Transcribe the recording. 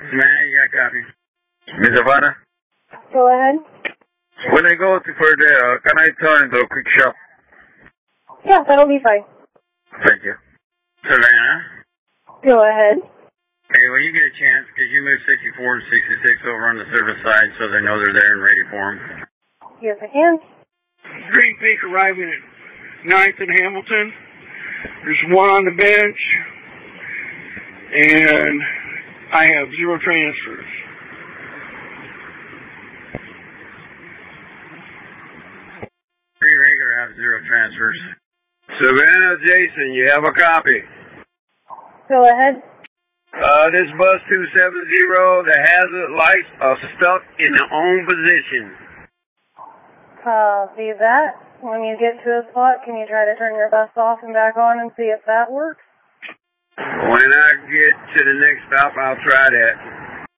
Man, you got copy. Miss Havana? Go ahead. When I go to for the, can I turn into a quick shop? Yeah, that'll be fine. Thank you. Savannah? Go ahead. Hey, when you get a chance, could you move 64 and 66 over on the service side so they know they're there and ready for them? Yes, I can. Green Peak arriving at 9th and Hamilton. There's one on the bench, and I have 0 transfers. Three regular have 0 transfers. Savannah, Jason, you have a copy. Go ahead. This bus 270, the hazard lights are stuck in their own position. See that? When you get to a spot, can you try to turn your bus off and back on and see if that works? When I get to the next stop, I'll try that.